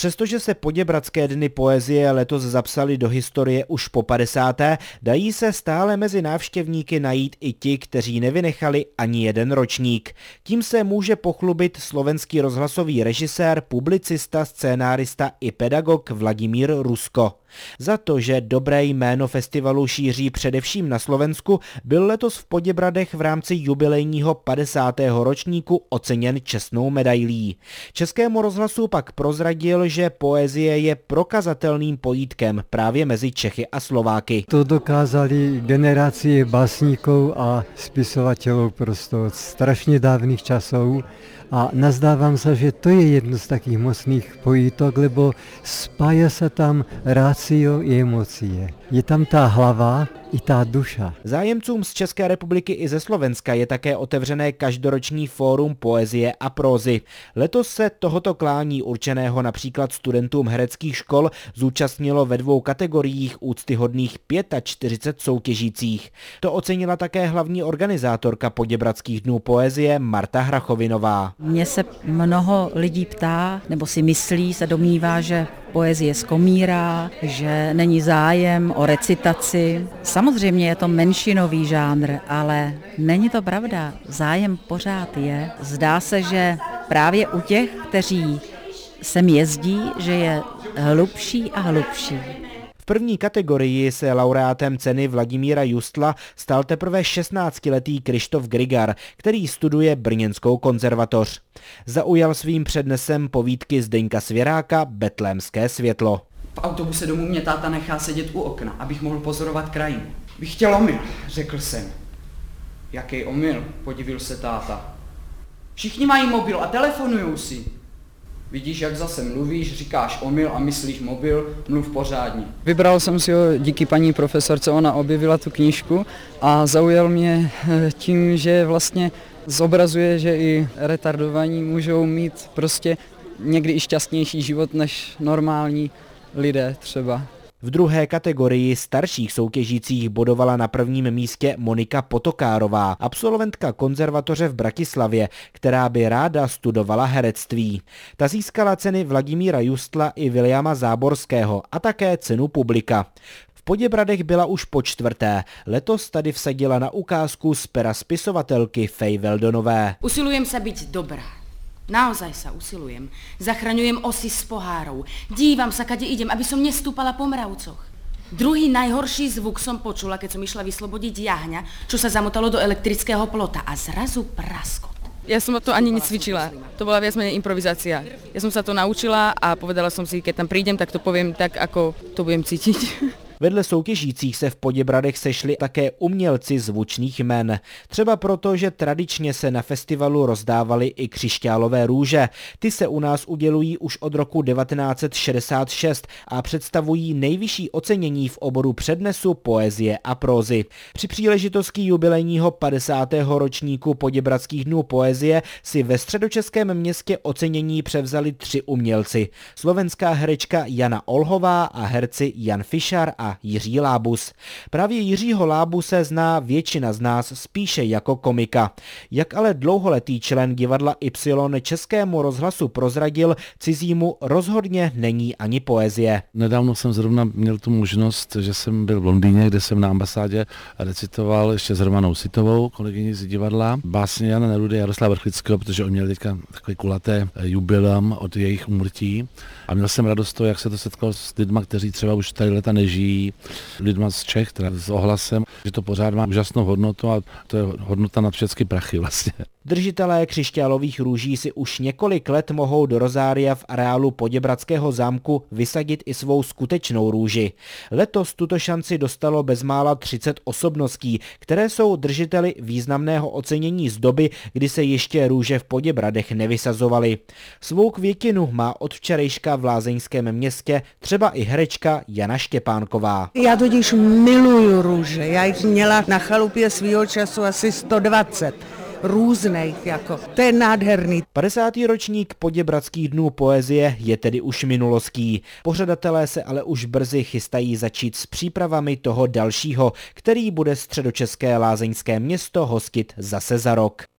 Přestože se Poděbradské dny poezie letos zapsaly do historie už po 50., dají se stále mezi návštěvníky najít i ti, kteří nevynechali ani jeden ročník. Tím se může pochlubit slovenský rozhlasový režisér, publicista, scénárista i pedagog Vladimír Rusko. Za to, že dobré jméno festivalu šíří především na Slovensku, byl letos v Poděbradech v rámci jubilejního 50. ročníku oceněn čestnou medailí. Českému rozhlasu pak prozradil, že poezie je prokazatelným pojítkem právě mezi Čechy a Slováky. To dokázali generace básníků a spisovatelů prostě od strašně dávných časů. A nazdávám se, že to je jedno z takých mocných pojítok, lebo spája se tam rácio i emocie. Je tam ta hlava i ta duša. Zájemcům z České republiky i ze Slovenska je také otevřené každoroční fórum poezie a prózy. Letos se tohoto klání určeného například studentům hereckých škol zúčastnilo ve 2 kategoriích úctyhodných 45 soutěžících. To ocenila také hlavní organizátorka Poděbradských dnů poezie Marta Hrachovinová. Mně se mnoho lidí ptá, nebo si myslí, se domnívá, že poezie skomírá, že není zájem o recitaci. Samozřejmě je to menšinový žánr, ale není to pravda. Zájem pořád je. Zdá se, že právě u těch, kteří sem jezdí, že je hlubší a hlubší. V první kategorii se laureátem ceny Vladimíra Justla stal teprve 16letý Krištof Grigar, který studuje Brněnskou konzervatoř. Zaujal svým přednesem povídky Zdeňka Svěráka Betlémské světlo. V autobuse domů mě táta nechá sedět u okna, abych mohl pozorovat krajinu. Bych chtěl omyl, řekl jsem. Jaký omyl, podivil se táta. Všichni mají mobil a telefonujou si. Vidíš, jak zase mluvíš, říkáš omyl a myslíš mobil, mluv pořádně. Vybral jsem si ho díky paní profesorce, ona objevila tu knížku a zaujal mě tím, že vlastně zobrazuje, že i retardovaní můžou mít prostě někdy i šťastnější život než normální lidé třeba. V druhé kategorii starších soutěžících bodovala na prvním místě Monika Potokárová, absolventka konzervatoře v Bratislavě, která by ráda studovala herectví. Ta získala ceny Vladimíra Justla i Viliama Záborského a také cenu publika. V Poděbradech byla už po 4. Letos tady vsadila na ukázku z pera spisovatelky Fej Veldonové. Usilujem sa byť dobrá. Naozaj sa usilujem. Zachraňujem osy z pohárov. Dívam sa, kade idem, aby som nestúpala po mravcoch. Druhý najhorší zvuk som počula, keď som išla vyslobodiť jahňa, čo sa zamotalo do elektrického plota a zrazu praskot. Ja som to ani necvičila. To bola viac menej improvizácia. Ja som sa to naučila a povedala som si, keď tam prídem, tak to poviem tak, ako to budem cítiť. Vedle soutěžících se v Poděbradech sešli také umělci zvučných jmen. Třeba proto, že tradičně se na festivalu rozdávaly i křišťálové růže. Ty se u nás udělují už od roku 1966 a představují nejvyšší ocenění v oboru přednesu, poezie a prózy. Při příležitosti jubilejního 50. ročníku Poděbradských dnů poezie si ve středočeském městě ocenění převzali 3 umělci. Slovenská herečka Jana Olhová a herci Jan Fišar a Jiří Lábus. Právě Jiřího Lábuse zná většina z nás spíše jako komika. Jak ale dlouholetý člen divadla Y Českému rozhlasu prozradil, cizímu rozhodně není ani poezie. Nedávno jsem zrovna měl tu možnost, že jsem byl v Londýně, kde jsem na ambasádě recitoval ještě s Romanou Sitovou, kolegyní z divadla, básně Jana Nerudy a Jaroslava Vrchlického, protože oni měli teďka takové kulaté jubileum od jejich úmrtí. A měl jsem radost toho, jak se to setkalo s lidma, kteří třeba už tady leta nežijí, lidma z Čech, teda s ohlasem, že to pořád má úžasnou hodnotu a to je hodnota nad všechny prachy vlastně. Držitelé křišťálových růží si už několik let mohou do rozária v areálu Poděbradského zámku vysadit i svou skutečnou růži. Letos tuto šanci dostalo bezmála 30 osobností, které jsou držiteli významného ocenění z doby, kdy se ještě růže v Poděbradech nevysazovaly. Svou květinu má od včerejška v Lázeňském městě třeba i herečka Jana Štěpánková. Já totiž miluju růže, já jich měla na chalupě svýho času asi 120. Různých, jako. To je nádherný. 50. ročník Poděbradských dnů poezie je tedy už minulostí. Pořadatelé se ale už brzy chystají začít s přípravami toho dalšího, který bude středočeské lázeňské město hostit zase za rok.